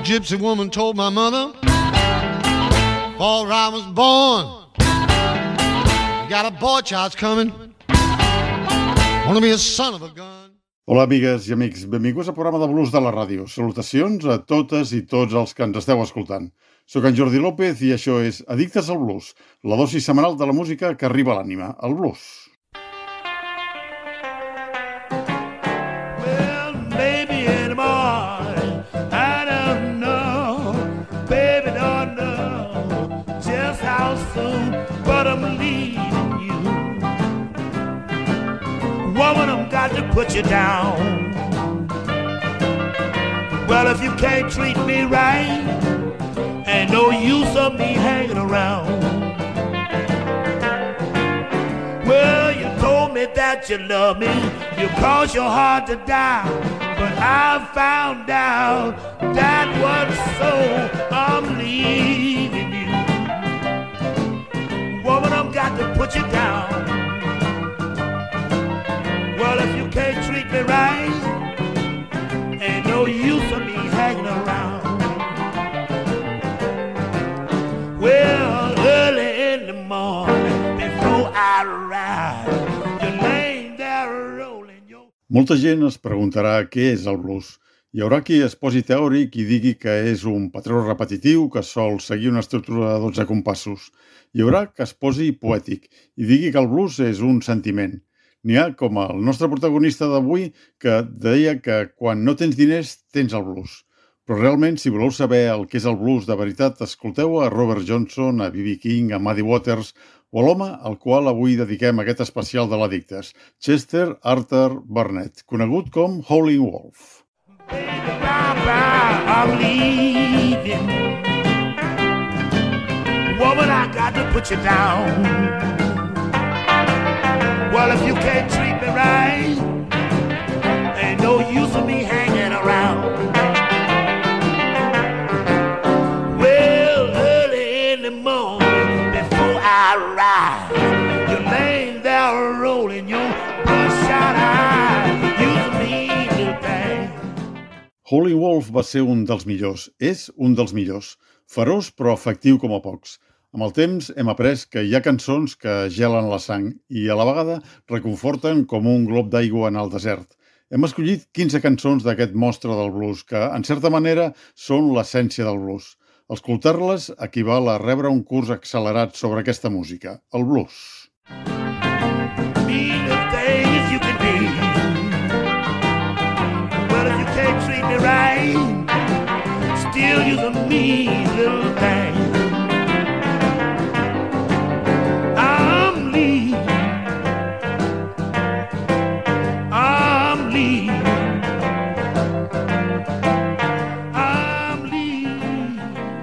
gypsy woman told my mother before I was born, got a boy child's coming, wanna be a son of a gun. Hola, amigues i amics. Benvinguts al programa de blues de la ràdio. Salutacions a totes i tots els que ens esteu escoltant. Soc en Jordi López i això és Addictes al Blues, la dosi setmanal de la música que arriba a l'ànima, el blues. Well, maybe anymore, I don't know, baby don't know just how soon, but I'm leaving you. Woman, I'm got to put you down. Well, if you can't treat me right, ain't no use of me hanging around. Well, you told me that you love me, you crossed your heart to die, but I found out that was so. I'm leaving you. Woman, I've got to put you down. Well, if you can't treat me right, ain't no use of me hanging around. Well, early in the morning, before I ride, you're laying there rolling your... Molta gent es preguntarà què és el blues. Hi haurà qui es posi teòric i digui que és un patró repetitiu que sol seguir una estructura de 12 compassos. Hi haurà que es posi poètic i digui que el blues és un sentiment. N'hi ha com el nostre protagonista d'avui que deia que quan no tens diners tens el blues. Però realment, si voleu saber el que és el blues de veritat, escolteu a Robert Johnson, a B.B. King, a Muddy Waters o a l'home al qual avui dediquem aquest especial de l'Addictes, Chester Arthur Burnett, conegut com Howlin' Wolf. I'm leaving. Woman, I got to put you down. Well, if you can't treat me right, ain't no use of me hanging around. Well, early in the morning, before I rise, you're laying there rolling your bloodshot eyes. Use me, little thing. Howlin' Wolf va ser un dels millors, és un dels millors, feroç però efectiu com a pocs. Amb el temps hem après que hi ha cançons que gelen la sang i a la vegada reconforten com un glob d'aigua en el desert. Hem escollit 15 cançons d'aquest monstre del blues que, en certa manera, són l'essència del blues. Escoltar-les equival a rebre un curs accelerat sobre aquesta música, el blues. Be the things you can be. But if you can't treat me right, still you're the mean little thing. I'm leaving. I'm leaving. I'm leaving.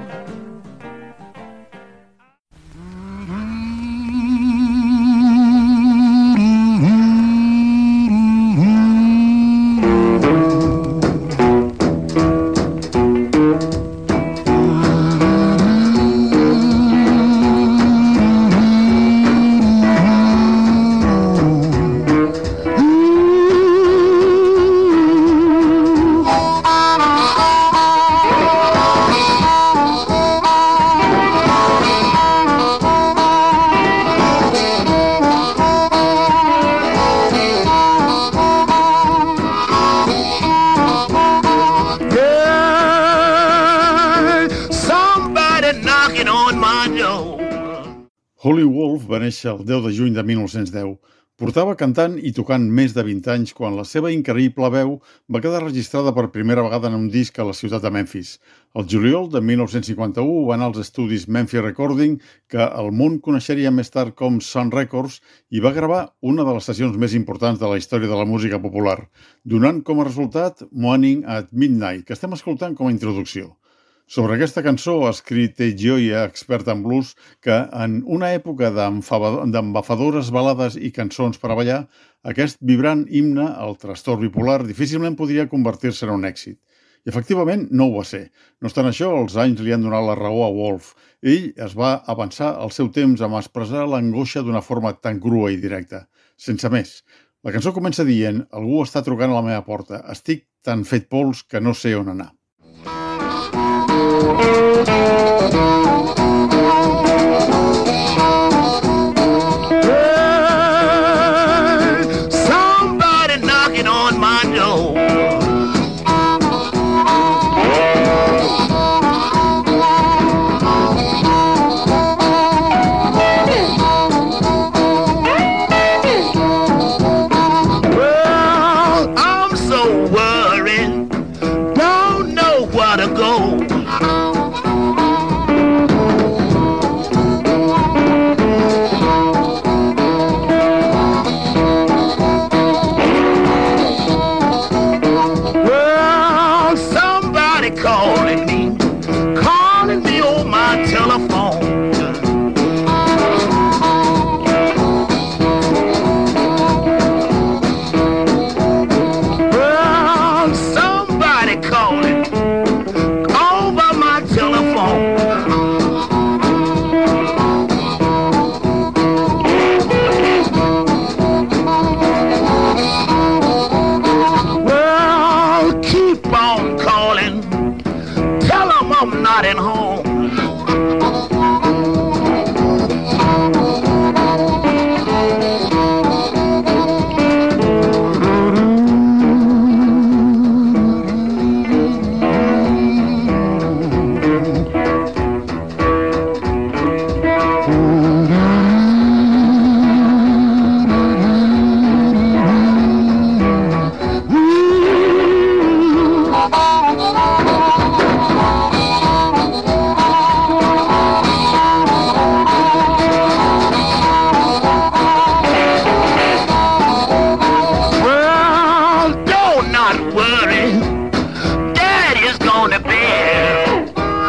Howlin' Wolf va néixer el 10 de juny de 1910. Portava cantant i tocant més de 20 anys quan la seva increïble veu va quedar registrada per primera vegada en un disc a la ciutat de Memphis. El juliol de 1951 va anar als estudis Memphis Recording, que el món coneixeria més tard com Sun Records, i va gravar una de les sessions més importants de la història de la música popular, donant com a resultat Morning at Midnight, que estem escoltant com a introducció. Sobre aquesta cançó ha escrit Tate Gioia, expert en blues, que en una època d'embafadores balades i cançons per a ballar, aquest vibrant himne al trastorn bipolar difícilment podria convertir-se en un èxit. I efectivament no ho va ser. No obstant això, els anys li han donat la raó a Wolf. Ell es va avançar al seu temps amb expressar l'angoixa d'una forma tan crua i directa. Sense més. La cançó comença dient: algú està trucant a la meva porta. Estic tan fet pols que no sé on anar. Somebody knocking on my door. Well, I'm so worried, don't know where to go. Well, somebody calling me on my telephone. Well, somebody calling over my telephone. Well, keep on calling. Tell 'em I'm not at home. Well, don't not worry. Daddy's gonna bed.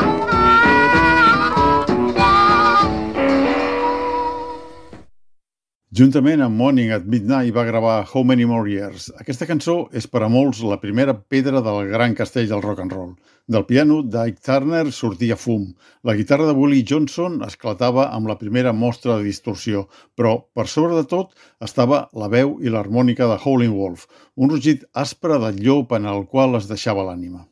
Juntament amb Morning at Midnight va gravar How Many More Years. Aquesta cançó és per a molts la primera pedra del gran castell del rock and roll. Del piano d'Ike Turner sortia fum. La guitarra de Willie Johnson esclatava amb la primera mostra de distorsió, però per sobre de tot estava la veu i l'harmònica de Howlin' Wolf, un rugit aspre del llop en el qual es deixava l'ànima.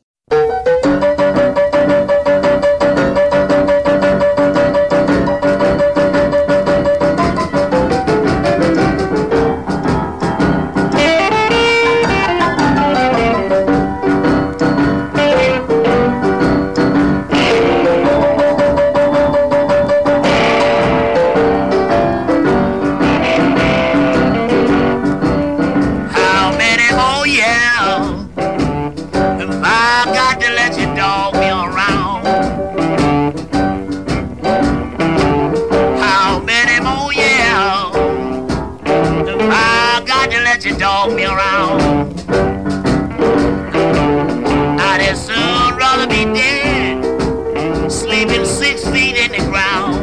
How many more years have I got to let you dog me around? How many more years have I got to let you dog me around? I'd as soon rather be dead, sleeping 6 feet in the ground.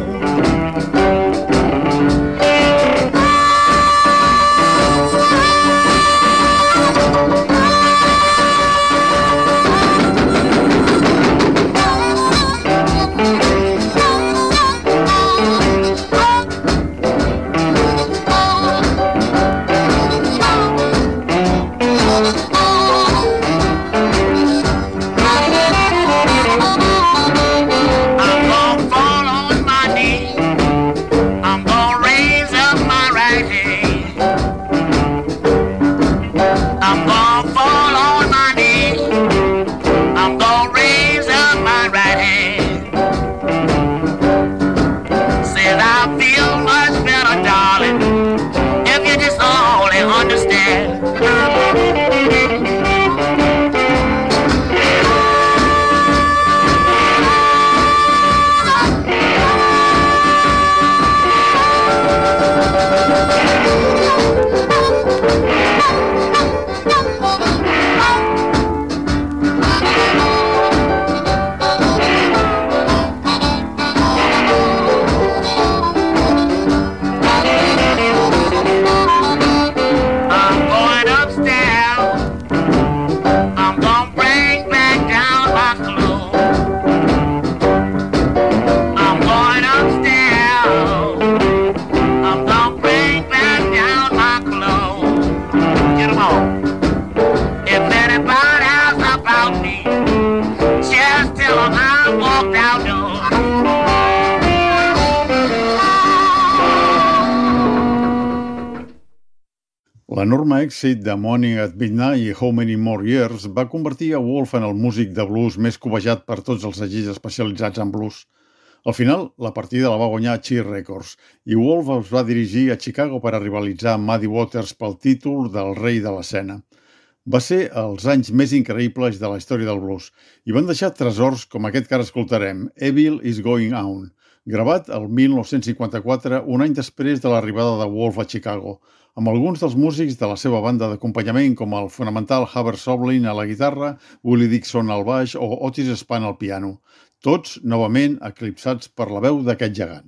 L'enorme èxit de Morning at Midnight i How Many More Years va convertir a Wolf en el músic de blues més cobejat per tots els segells especialitzats en blues. Al final, la partida la va guanyar Cheer Records i Wolf es va dirigir a Chicago per a rivalitzar amb Muddy Waters pel títol del rei de l'escena. Va ser els anys més increïbles de la història del blues i van deixar tresors com aquest que ara escoltarem, Evil is Going On, gravat el 1954, un any després de l'arribada de Wolf a Chicago, amb alguns dels músics de la seva banda d'acompanyament com el fonamental Hubert Sovlin a la guitarra, Willie Dixon al baix o Otis Spann al piano, tots novament eclipsats per la veu d'aquest gegant.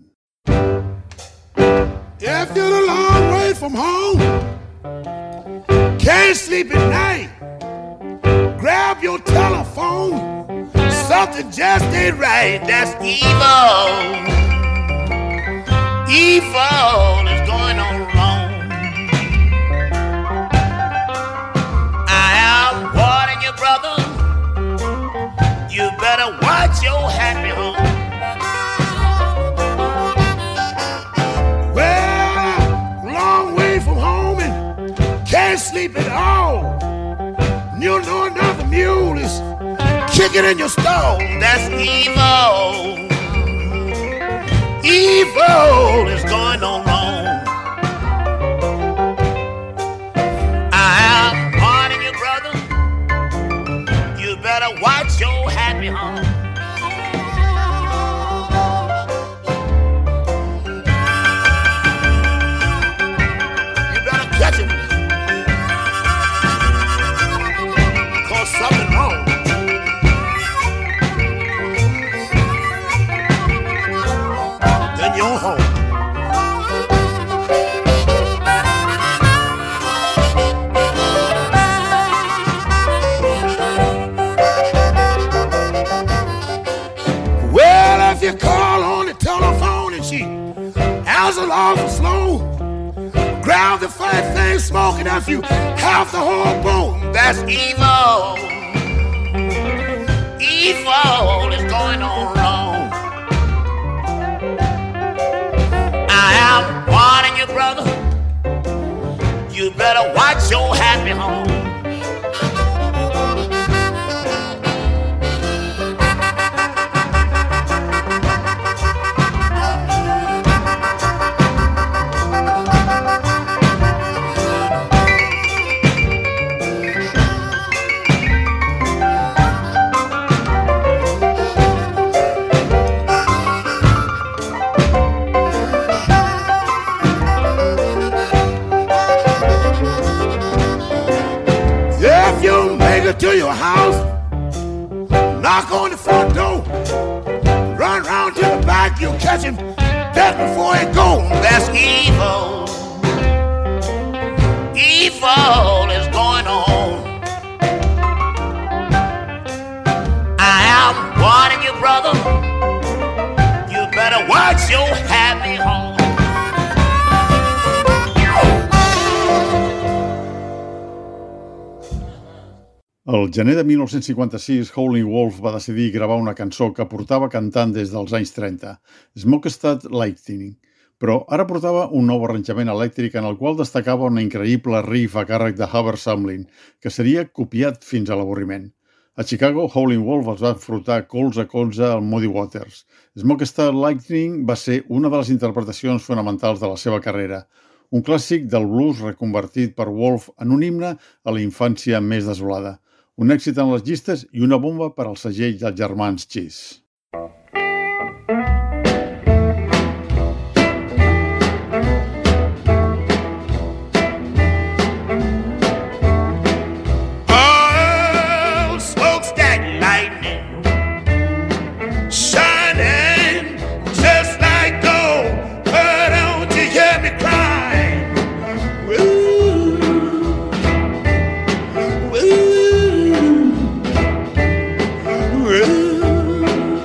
If you're a long way from home, can't sleep at night, grab your telephone, something just ain't right, that's evil. Evil is going on wrong. I am warning you, brother, you better watch your happy home. Well, long way from home and can't sleep at all. You know another mule is kicking in your stall. That's evil. Evil is going on wrong. I am warning you, brother, you better watch your happy home. You better catch it, cause something wrong. In your home. Well, if you call on the telephone and she answers awful slow, grab the fat thing smoking after you half the whole bone. That's evil. Evil is going on wrong. I am warning you, brother, you better watch your happy home. To your house, knock on the front door, run round to the back, you'll catch him just before he goes. That's evil. Evil is going on. I am warning you, brother, you better watch your happy home. El gener de 1956, Howlin' Wolf va decidir gravar una cançó que portava cantant des dels anys 30, Smokestack Lightning, però ara portava un nou arranjament elèctric en el qual destacava una increïble riff a càrrec de Hubert Sumlin, que seria copiat fins a l'avorriment. A Chicago, Howlin' Wolf es va enfrontar colze a colze al Muddy Waters. Smokestack Lightning va ser una de les interpretacions fonamentals de la seva carrera, un clàssic del blues reconvertit per Wolf en un himne a la infància més desolada. Un èxit en les llistes i una bomba per al segell dels germans Cheese. Oh, smokestack lightning, shining just like gold. But don't you hear me crying? Woo, woo.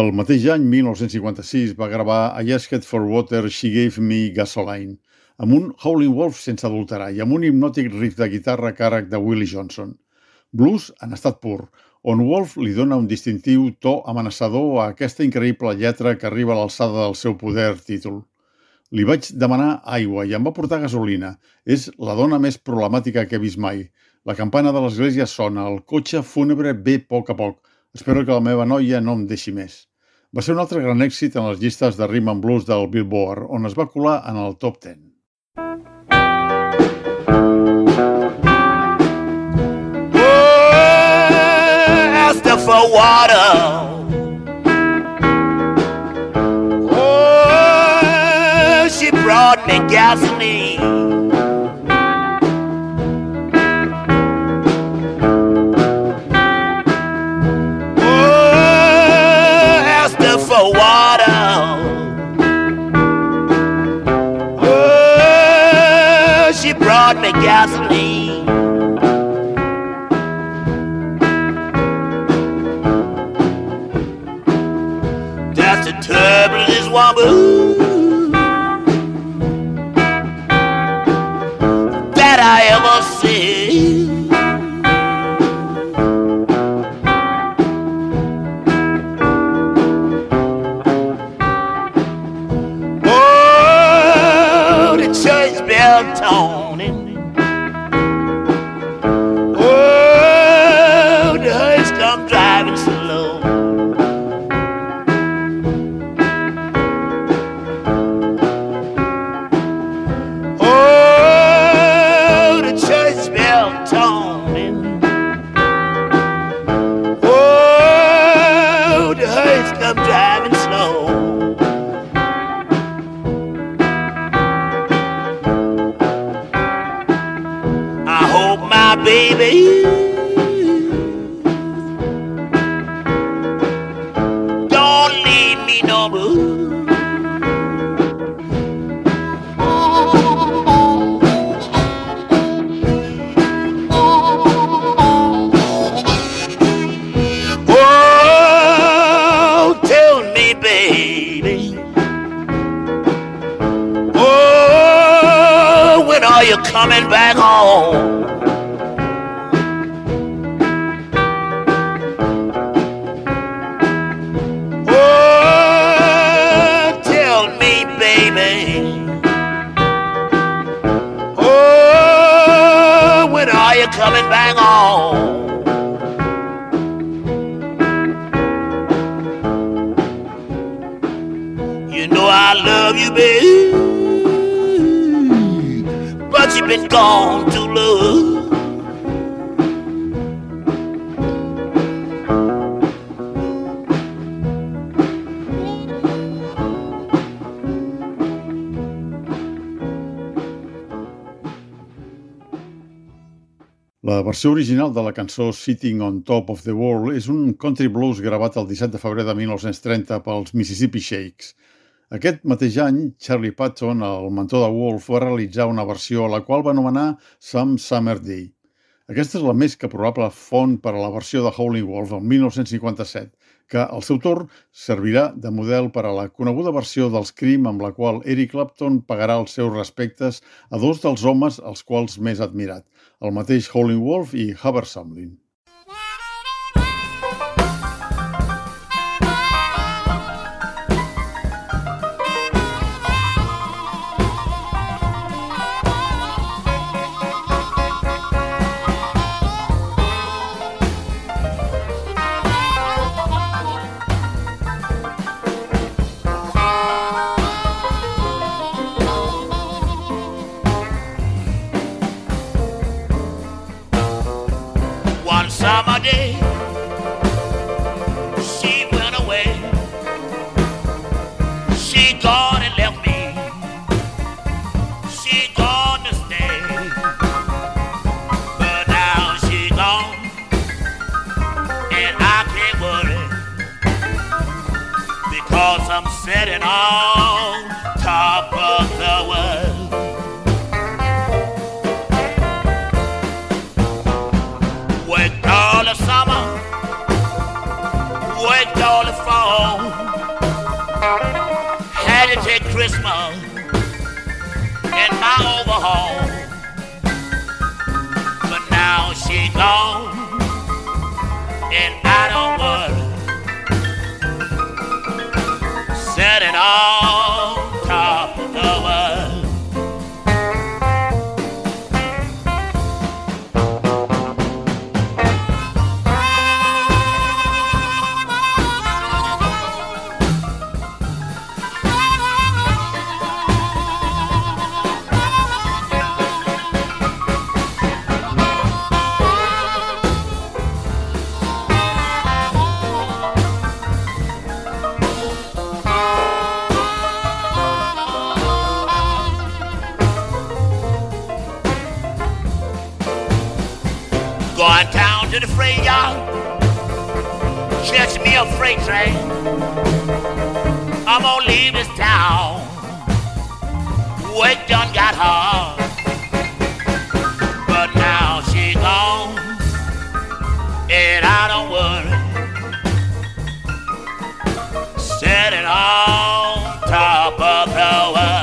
El mateix any, 1956, va gravar I Asked for Water, She Gave Me Gasoline, amb un Howlin' Wolf sense adulterar i amb un hipnòtic riff de guitarra a càrrec de Willie Johnson. Blues en estat pur, on Wolf li dona un distintiu to amenaçador a aquesta increïble lletra que arriba a l'alçada del seu poder títol. Li vaig demanar aigua i em va portar gasolina. És la dona més problemàtica que he vist mai. La campana de l'església sona, el cotxe fúnebre ve a poc. Espero que la meva noia no em deixi més. Va ser un altre gran èxit en les llistes de Rhythm and Blues del Billboard, on es va colar en el top 10. For water, oh, she brought me gasoline. Oh, asked her for water, oh, she brought me gasoline. The turbulent woman that I ever seen. Oh, the church bell toning. Oh, the hearse come driving slow. Baby, don't leave me no more. Oh, tell me, baby, oh, when are you coming back home? Coming back home. You know I love you, baby, but you've been gone too long. La versió original de la cançó Sitting on Top of the World és un country blues gravat el 17 de febrer de 1930 pels Mississippi Shakes. Aquest mateix any, Charlie Patton, el mentor de Wolf, va realitzar una versió a la qual va anomenar Some Summer Day. Aquesta és la més que probable font per a la versió de Howlin' Wolf el 1957, que, al seu torn, servirà de model per a la coneguda versió dels Cream amb la qual Eric Clapton pagarà els seus respectes a dos dels homes als quals més ha admirat, el mateix Howlin' Wolf i Hubert Sumlin. Summer day, she went away. She gone and left me. She gone to stay. But now she gone, and I can't worry, because I'm sitting on top of the world. All the summer, worked all the fall. tried to take Christmas in my overhaul, but now she gone, and I don't worry, sitting on top of the world. Going down to the freight yard, catch me a freight train. I'm gonna leave this town. Work done got hard, but now she gone, and I don't worry, sitting on top of the world.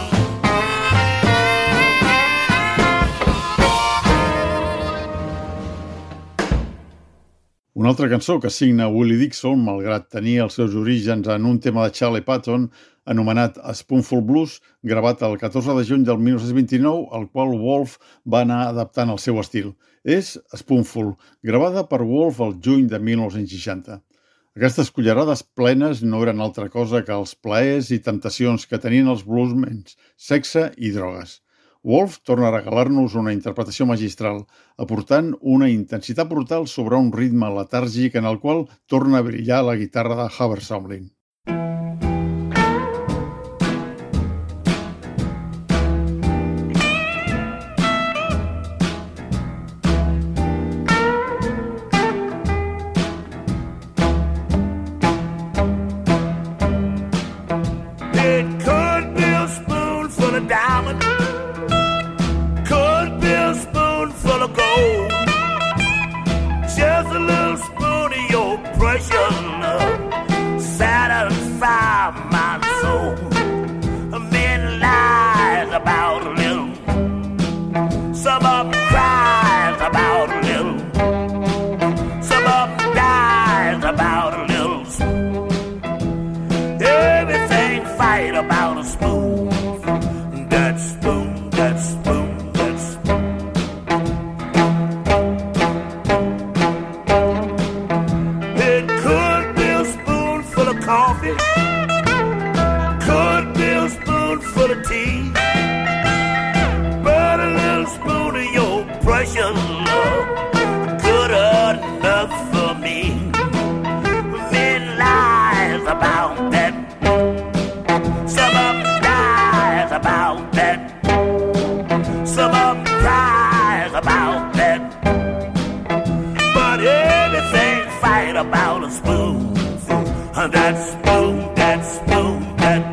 Una altra cançó que signa Willie Dixon, malgrat tenir els seus orígens en un tema de Charlie Patton, anomenat Spoonful Blues, gravat el 14 de juny del 1929, el qual Wolf va anar adaptant al seu estil. És Spoonful, gravada per Wolf el juny de 1960. Aquestes cullerades plenes no eren altra cosa que els plaers i temptacions que tenien els bluesmens, sexe i drogues. Wolf torna a regalar-nos una interpretació magistral, aportant una intensitat brutal sobre un ritme letàrgic en el qual torna a brillar la guitarra de Habersamlin. It could be a spoonful of diamond, could be a spoonful of gold, just a little spoon of your precious love, satisfy my soul. Men lies about a little, some of them cries about a little, some of them dies about a little. Everything fight about a spoon, that spoon, that spoon, that spoon. It could be a spoonful of coffee, could be a spoonful of tea, but a little spoon of your precious love, good enough for me. Men lies about that, some of them dies about that, some of them cries about that, but everything fight about a spoon, that spoon, that spoon, that.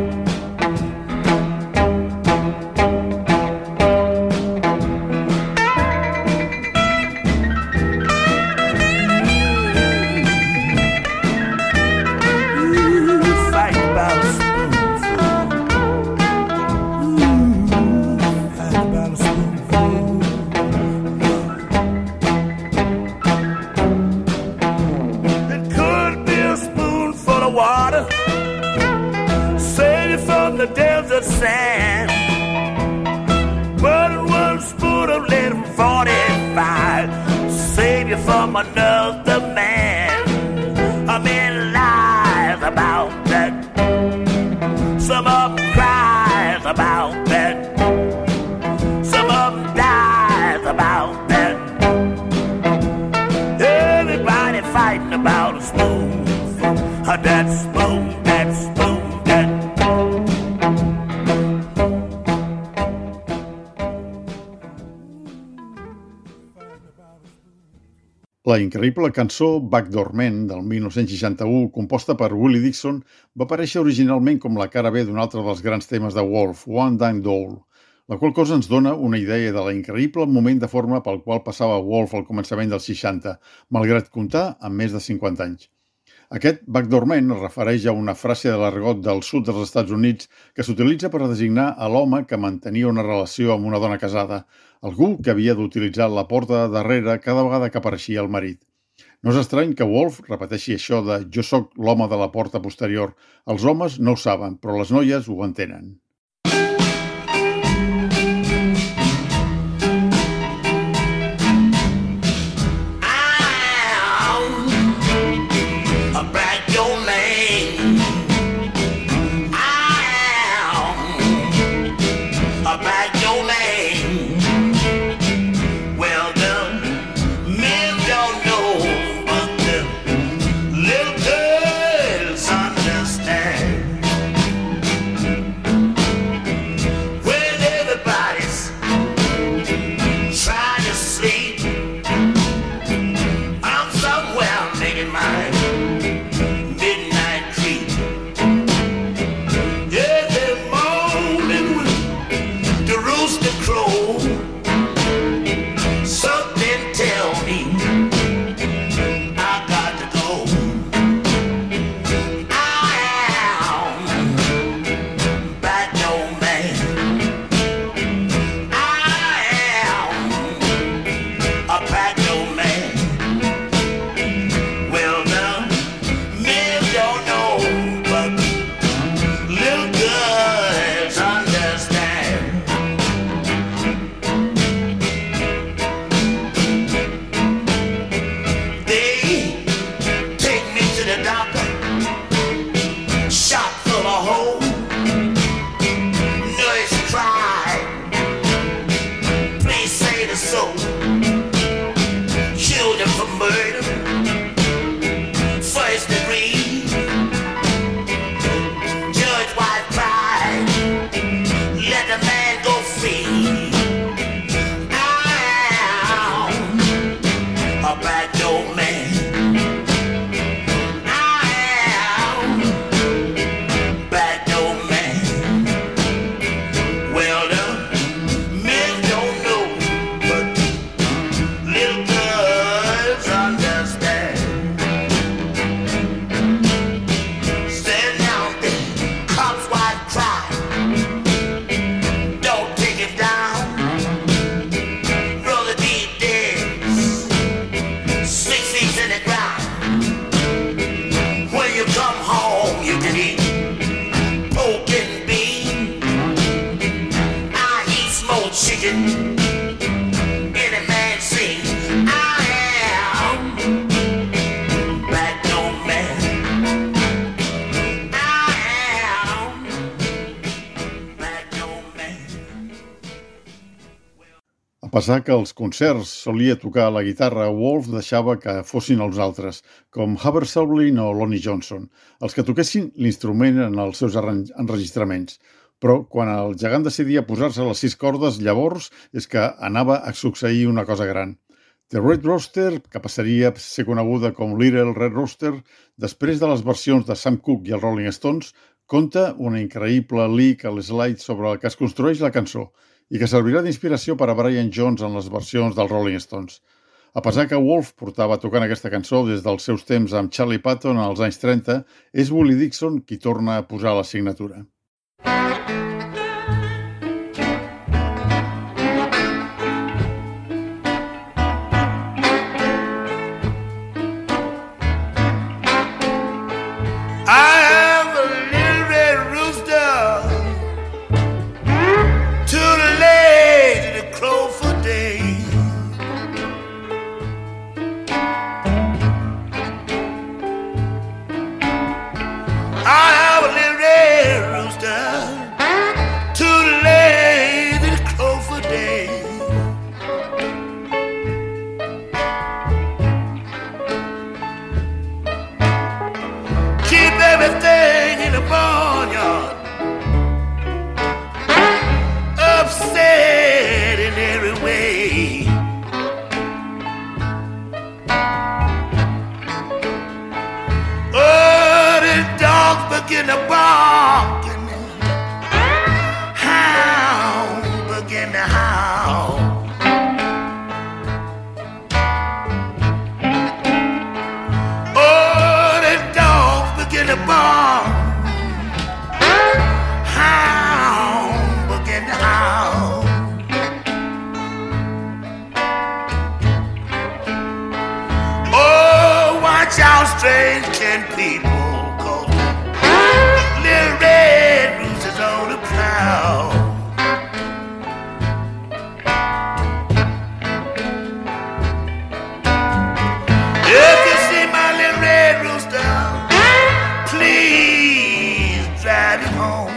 Fight about a spoonful. Fight about a spoonful. It could be a spoonful of water, save you from the desert sand, but one spoon of lead 45, save you from another man. A man lies about that, some of them cries about that, some of them dies about that. Everybody fighting about a spoon, that spoon, that spoon, that. La increïble cançó Backdoor Man del 1961, composta per Willie Dixon, va aparèixer originalment com la cara B d'un altre dels grans temes de Wolf, One Dime Doll, la qual cosa ens dona una idea de la increïble moment de forma pel qual passava Wolf al començament dels 60, malgrat comptar amb més de 50 anys. Aquest backdoor man es refereix a una frase de l'argot del sud dels Estats Units que s'utilitza per a designar a l'home que mantenia una relació amb una dona casada, algú que havia d'utilitzar la porta de darrere cada vegada que apareixia el marit. No és estrany que Wolf repeteixi això de «jo sóc l'home de la porta posterior». Els homes no ho saben, però les noies ho entenen. A pesar que als concerts solia tocar la guitarra, Wolf deixava que fossin els altres, com Hubert Seuling o Lonnie Johnson, els que toquessin l'instrument en els seus enregistraments. Però quan el gegant decidia posar-se les 6 cordes, llavors és que anava a succeir una cosa gran. The Red Rooster, que passaria a ser coneguda com Little Red Rooster, després de les versions de Sam Cooke i els Rolling Stones, conta una increïble lick a l'slide sobre el que es construeix la cançó i que servirà d'inspiració per a Brian Jones en les versions dels Rolling Stones. A pesar que Wolf portava tocant aquesta cançó des dels seus temps amb Charlie Patton als anys 30, és Willie Dixon qui torna a posar la signatura. I have a little red rooster strange kin people, 'cause little red rooster's on the prowl. If you see my little red rooster, please drive him home.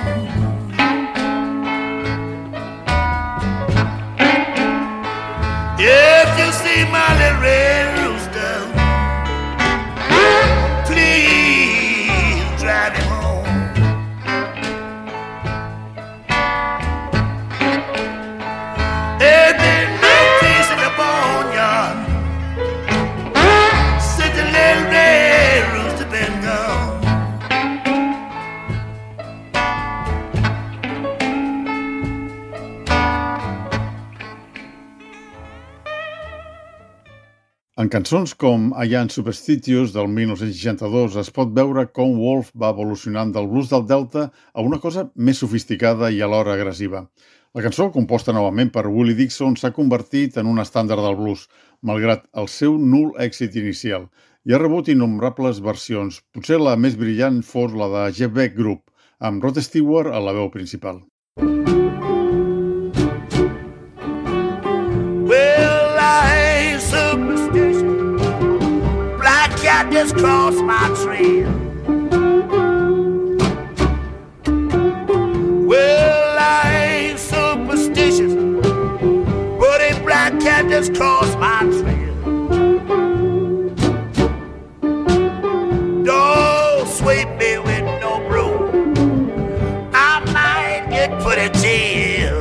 If you see my little red rooster, please drive him home. There's been no peace in the boneyard since the little red rooster been gone. En cançons com I Am Superstitious del 1962 es pot veure com Wolf va evolucionant del blues del Delta a una cosa més sofisticada i alhora agressiva. La cançó, composta novament per Willie Dixon, s'ha convertit en un estàndard del blues, malgrat el seu nul èxit inicial, i ha rebut innombrables versions. Potser la més brillant fos la de Jeff Beck Group, amb Rod Stewart a la veu principal. Well, I ain't superstitious. Black cat just crossed my trail. Well, I ain't superstitious, but a black cat just crossed my trail. Don't sweep me with no broom, I might get put in jail.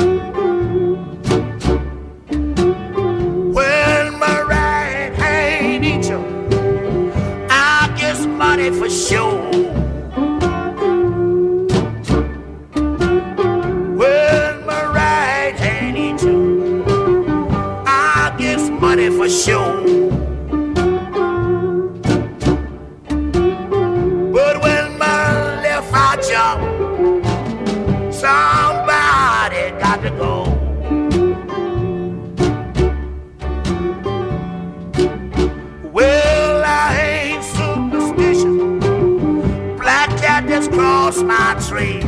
Money for sure. When my right hand eats you, I get money for sure. But when my left I jump, somebody got to go. Well, I ain't just cross my trail.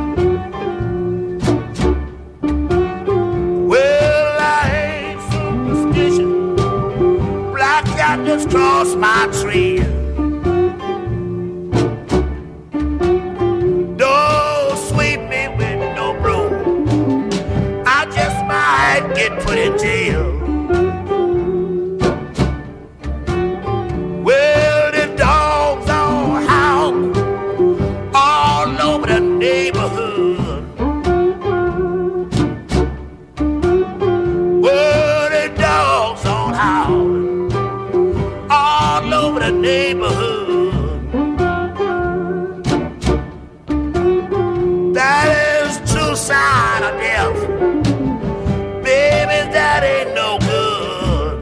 Well, I ain't superstitious. Black cat just cross my trail. Don't sweep me with no broom, I just might get put in jail. Well, the dogs all howl all over the neighborhood. Well, the dogs on howling all over the neighborhood. That is true sign of death. Baby, that ain't no good.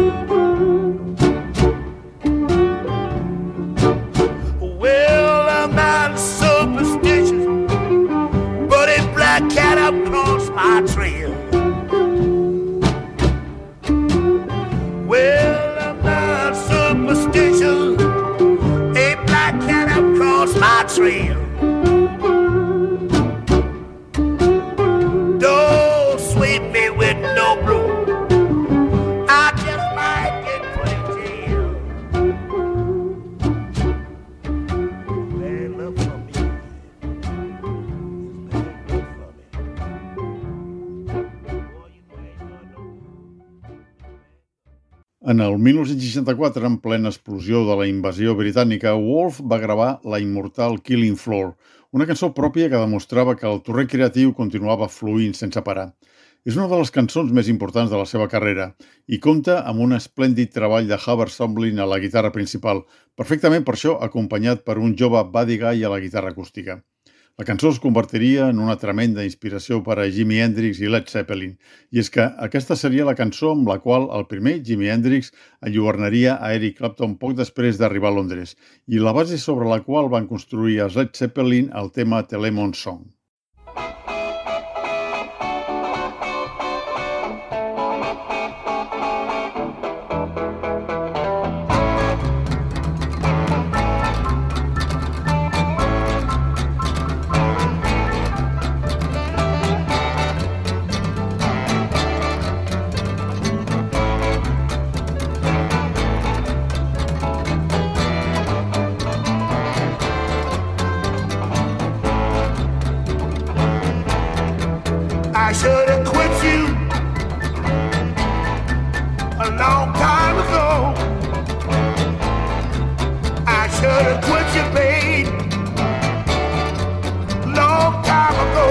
Well, I'm not superstitious, but a black cat up across my trail. Well, I'm not superstitious, a black cat up across my trail. Don't sweep me with no broom, I just might get put in jail. Bad luck for me. It's bad luck for me. Boy, you know ain't gonna know. En el 1964, en plena explosió de la invasió britànica, Wolf va gravar la immortal Killing Floor, una cançó pròpia que demostrava que el torrent creatiu continuava fluint sense parar. És una de les cançons més importants de la seva carrera i compta amb un esplèndid treball de Hubert Sumblin a la guitarra principal, perfectament per això acompanyat per un jove Buddy Guy a la guitarra acústica. La cançó es convertiria en una tremenda inspiració per a Jimi Hendrix i Led Zeppelin, i és que aquesta seria la cançó amb la qual el primer Jimi Hendrix enlluernaria a Eric Clapton poc després d'arribar a Londres, i la base sobre la qual van construir els Led Zeppelin el tema The Lemon Song. I should have quit you a long time ago. I should have quit you, babe, long time ago.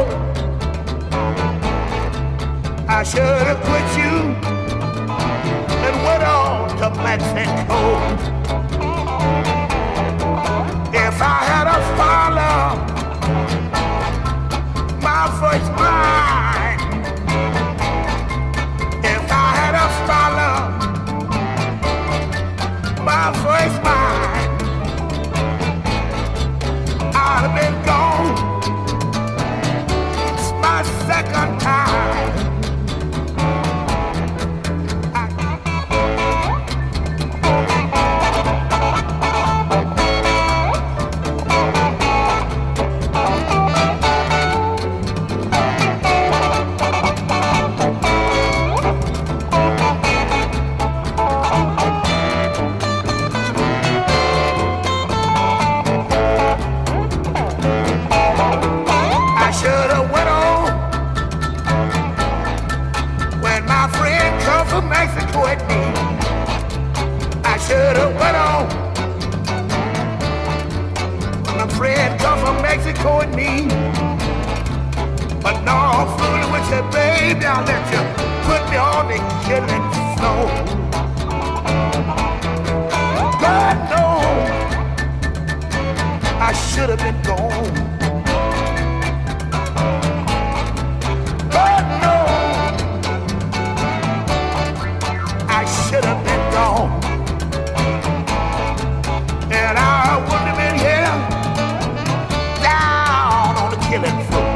I should have quit you and went on to Mexico. If I had a follow my first mind, if I had a follow my first mind, I'd have been gone. It's my second time. Mexico at me. I should have went on. My friend come from Mexico at me. But no, I'm fooling with you, baby. I'll let you put me on the killing floor. God knows I should have been gone. God knows should have been gone, and I wouldn't have been here down on the killing floor.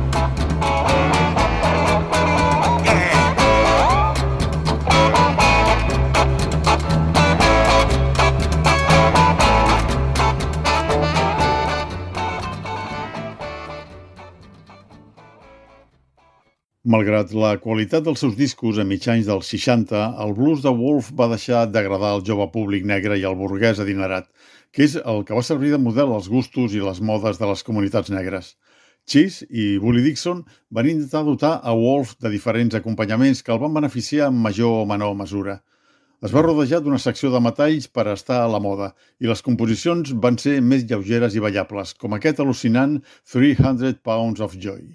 Malgrat la qualitat dels seus discos a mitjans dels 60, el blues de Wolf va deixar d'agradar al jove públic negre i al burguès adinerat, que és el que va servir de model als gustos i les modes de les comunitats negres. Cheese i Willie Dixon van intentar dotar a Wolf de diferents acompanyaments que el van beneficiar en major o menor mesura. Es va rodejar d'una secció de metalls per estar a la moda i les composicions van ser més lleugeres i ballables, com aquest al·lucinant 300 Pounds of Joy.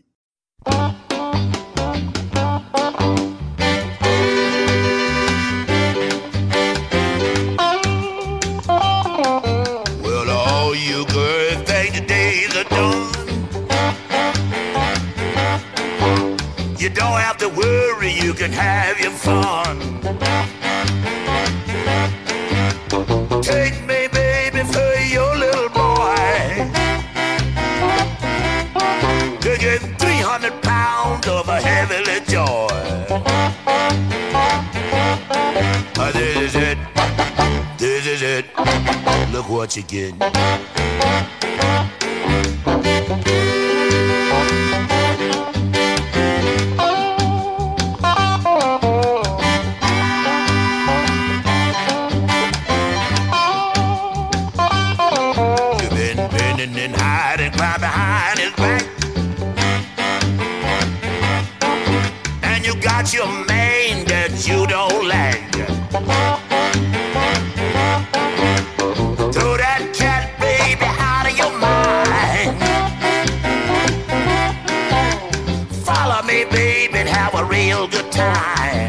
You don't have to worry, you can have your fun. Take me, baby, for your little boy. To get 300 pounds of a heavenly joy. This is it, this is it. Look what you get. Your mane that you don't like. Throw that cat, baby, out of your mind. Follow me, baby, and have a real good time.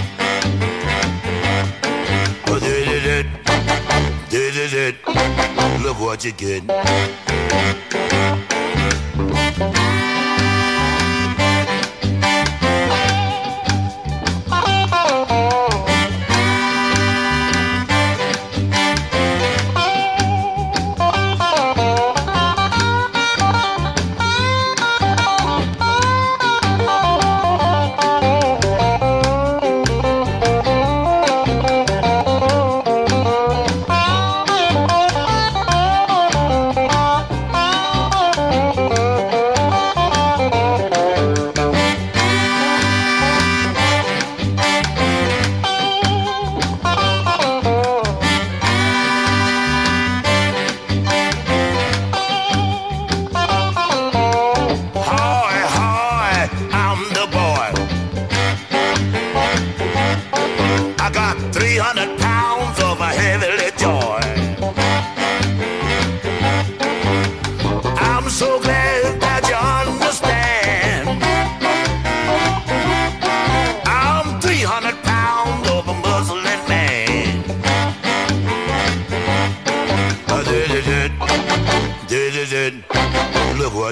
Oh, this is it, this is it. Look what you get.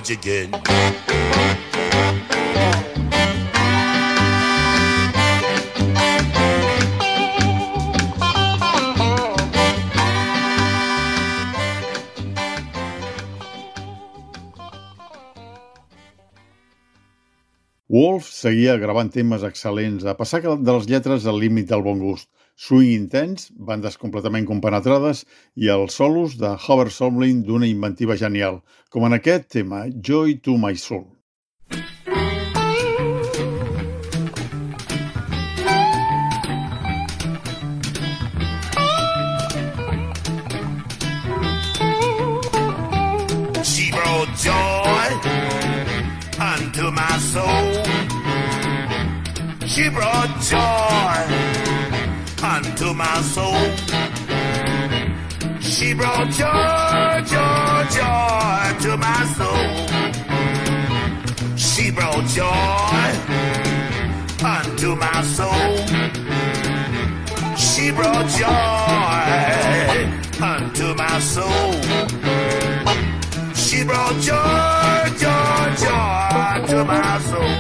what you get. Wolf seguia gravant temes excel·lents, a passar de les lletres al límit del bon gust. Swing intens, bandes completament compenetrades i els solos de Hubert Sumlin d'una inventiva genial, com en aquest tema, Joy to My Soul. She brought joy unto my soul. She brought joy unto my soul. She brought joy, joy, joy to my soul. She brought joy unto my soul. She brought joy unto my soul. She brought joy, joy, joy to my soul.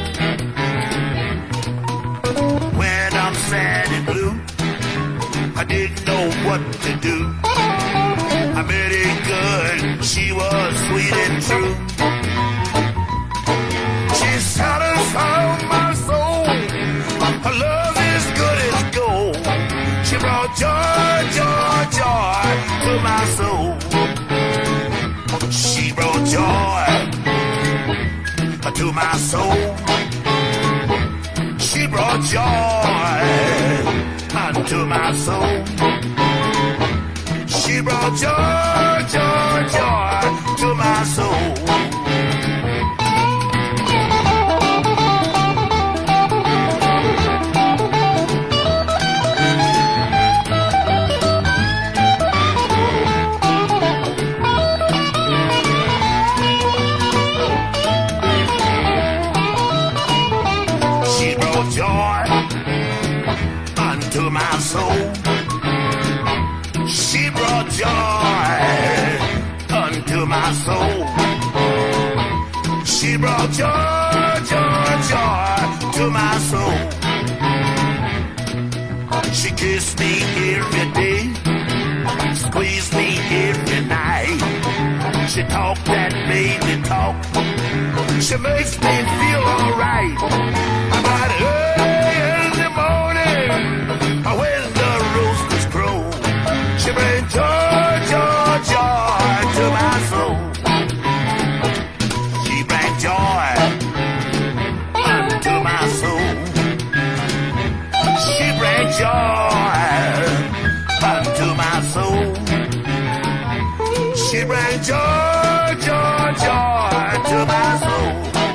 When I'm sad and blue, I didn't know what to do. I met a girl, she was sweet and true. She satisfied my soul. Her love is good as gold. She brought joy, joy, joy to my soul. She brought joy to my soul. She brought joy unto my soul. She brought joy, joy, joy to my soul. Joy unto my soul. She brought joy unto my soul. She brought joy, joy, joy to my soul. She kissed me every day, squeezed me every night. She talked that baby talk. She makes me feel alright. About early in the morning, when the roosters crow, she brings joy, joy, joy to my soul. She brings joy unto my soul. She brings joy unto my soul. She brings joy, joy, joy to my soul.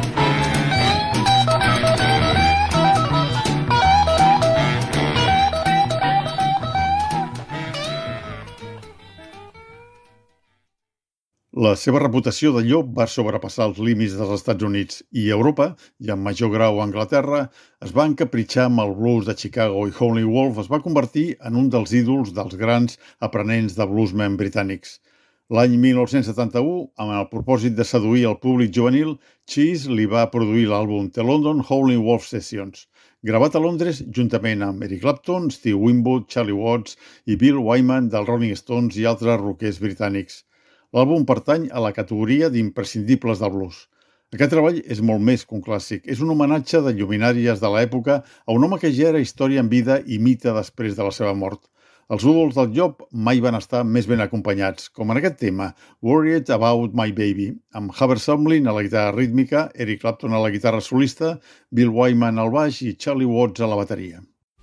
La seva reputació de llop va sobrepassar els límits dels Estats Units i Europa, i en major grau a Anglaterra, es va encapritxar amb el blues de Chicago i Howlin' Wolf es va convertir en un dels ídols dels grans aprenents de bluesmen britànics. L'any 1971, amb el propòsit de seduir el públic juvenil, Cheese li va produir l'àlbum The London Howlin' Wolf Sessions, gravat a Londres juntament amb Eric Clapton, Steve Winwood, Charlie Watts i Bill Wyman dels Rolling Stones i altres rockers britànics. L'àlbum pertany a la categoria d'imprescindibles del blues. Aquest treball és molt més que un clàssic. És un homenatge de lluminàries de l'època a un home que ja era història en vida i mite després de la seva mort. Els ídols del llop mai van estar més ben acompanyats, com en aquest tema, Worried About My Baby, amb Hubert Sumlin a la guitarra rítmica, Eric Clapton a la guitarra solista, Bill Wyman al baix i Charlie Watts a la bateria.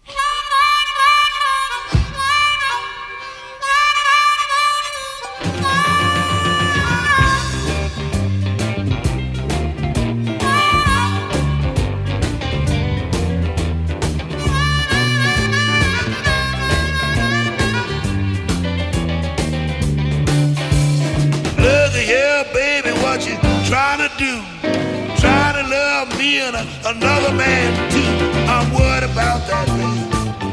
Trying to do, trying to love me and another man too. I'm worried about that, baby.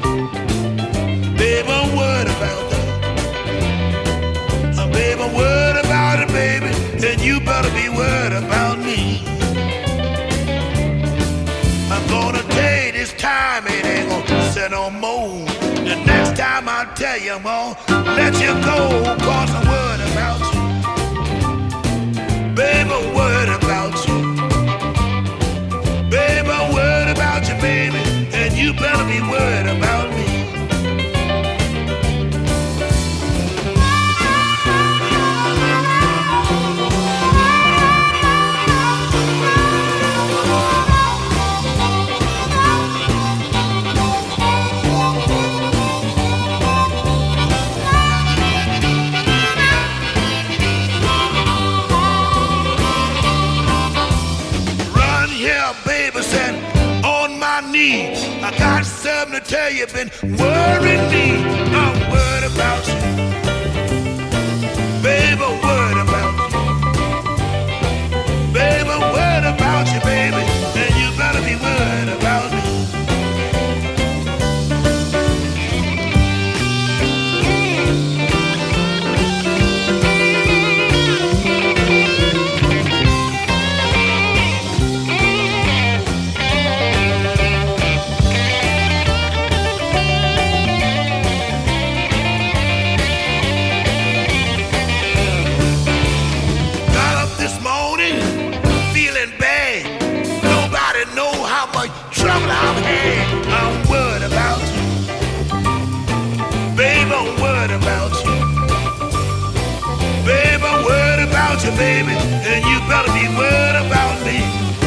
Baby, I'm worried about that. Baby, I'm worried about it, baby. And you better be worried about tell you I'm gonna let you go, cause I'm worried about you. Baby, I'm worried about you. Baby, I'm worried about you, baby, and you better be worried about me. I got something to tell you, been worrying me. I'm worried about you. Baby, I'm worried about you. Baby, I'm worried about you, baby, and you better be worried about me. Baby, and you better be worried about me.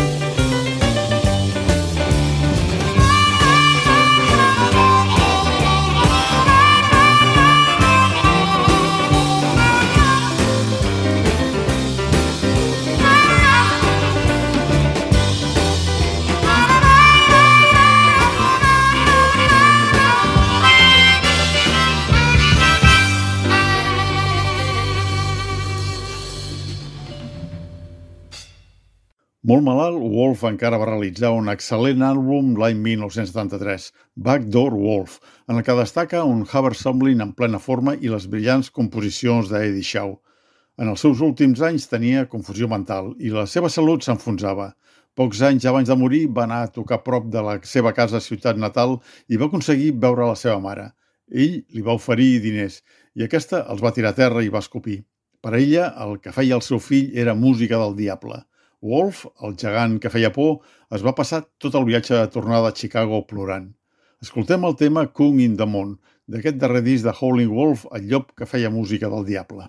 Molt malalt, Wolf encara va realitzar un excel·lent àlbum l'any 1973, Backdoor Wolf, en el que destaca un Haber Sumlin en plena forma i les brillants composicions d'Eddie Shaw. En els seus últims anys tenia confusió mental i la seva salut s'enfonsava. Pocs anys abans de morir va anar a tocar prop de la seva casa ciutat natal i va aconseguir veure la seva mare. Ell li va oferir diners i aquesta els va tirar a terra i va escopir. Per a ella, el que feia el seu fill era música del diable. Wolf, el gegant que feia por, es va passar tot el viatge de tornada a Chicago plorant. Escoltem el tema Kung in the Moon, d'aquest darrer disc de Howlin' Wolf, el llop que feia música del diable.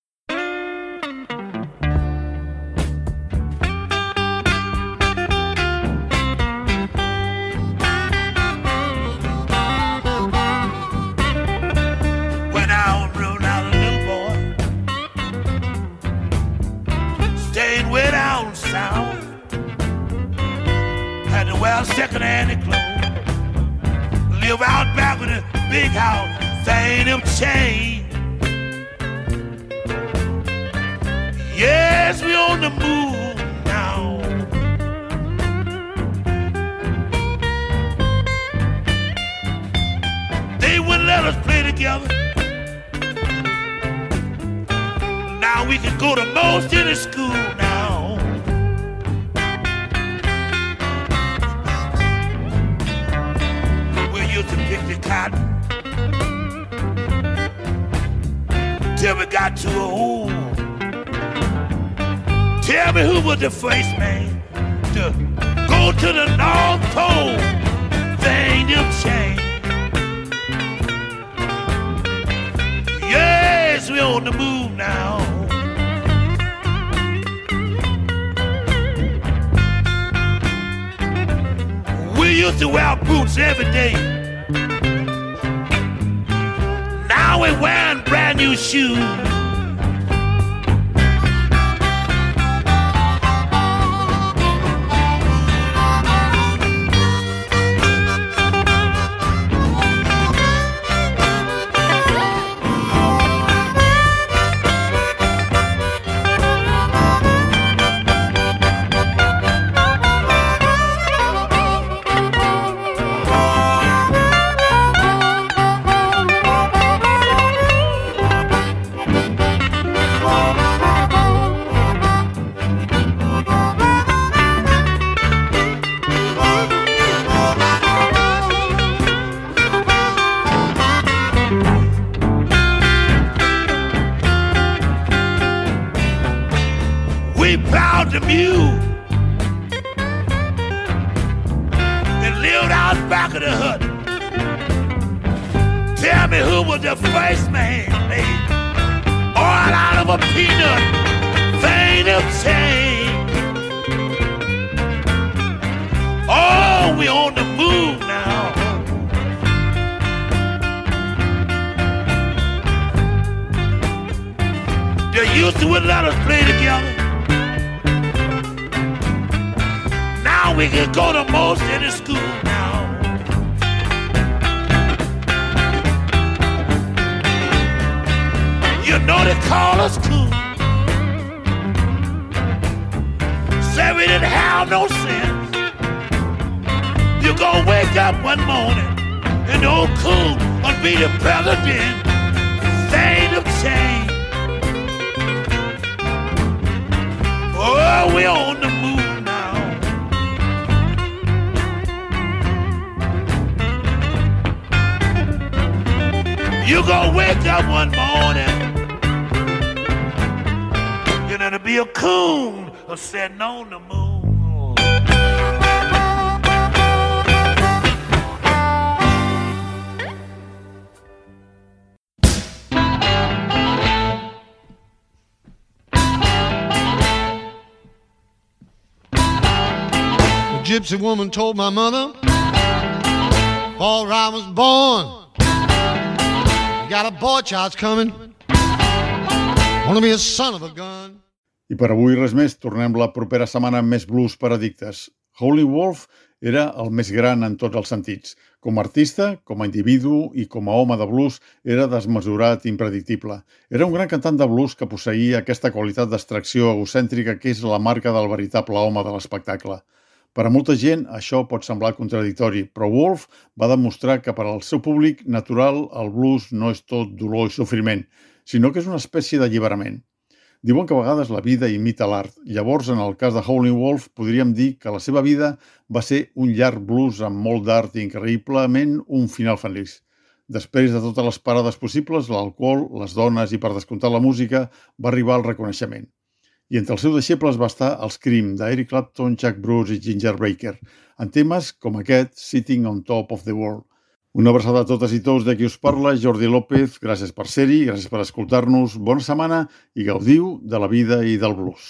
Second-hand clothes, live out back with a big house, thing them chain. Yes, we on the move now. They wouldn't let us play together. Now we can go to most any school now. To pick the cotton till we got too old. Tell me who was the first man to go to the North Pole. They ain't them chain. Yes, we on the move now. We used to wear boots every day. Now we're wearing brand new shoes. lived out back of the hut. Tell me who was the first man made oil out of a peanut, vein of change. Oh, we on the move now. They used to let us play together. Now we can go to most any school now. You know they call us cool. Say we didn't have no sense. You gonna wake up one morning and old cool will be the president. Thing of change. Oh, we on the move now. You gonna wake up one morning, you're gonna be a coon sitting on the moon. Gypsy woman told my mother before I was born, you got a boy child's coming, wanna be a son of a gun. I per avui res més, tornem la propera setmana amb més blues per addictes. Howlin' Wolf era el més gran en tots els sentits. Com a artista, com a individu i com a home de blues era desmesurat i impredictible. Era un gran cantant de blues que posseïa aquesta qualitat d'extracció egocèntrica que és la marca del veritable home de l'espectacle. Per a molta gent això pot semblar contradictori, però Wolf va demostrar que per al seu públic natural el blues no és tot dolor i sofriment, sinó que és una espècie d'alliberament. Diuen que a vegades la vida imita l'art. Llavors, en el cas de Howlin' Wolf, podríem dir que la seva vida va ser un llarg blues amb molt d'art i increïblement un final feliç. Després de totes les parades possibles, l'alcohol, les dones i, per descomptar, la música, va arribar al reconeixement. I entre els seus deixebles va estar el Scream, d'Eric Clapton, Chuck Bruce i Ginger Baker, en temes com aquest, Sitting on Top of the World. Una abraçada a totes i tots de qui us parla, Jordi López. Gràcies per ser-hi, gràcies per escoltar-nos, bona setmana i gaudiu de la vida i del blues.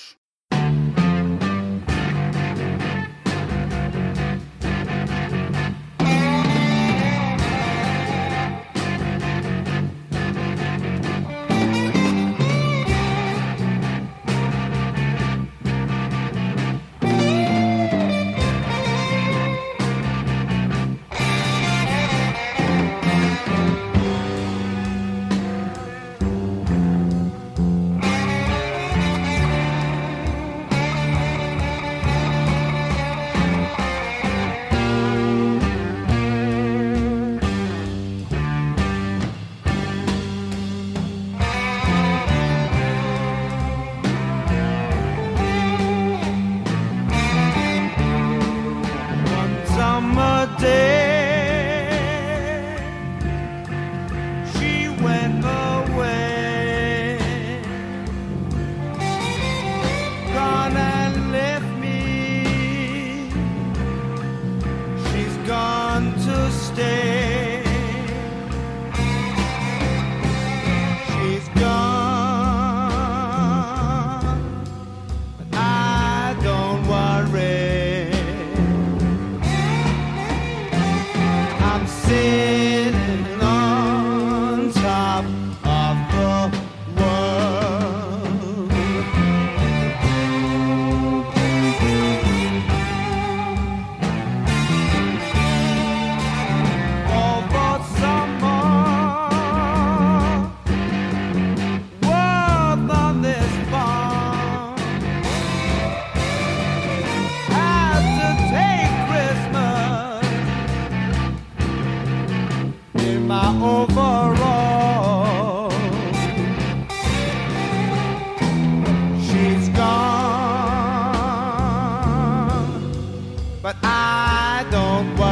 But I don't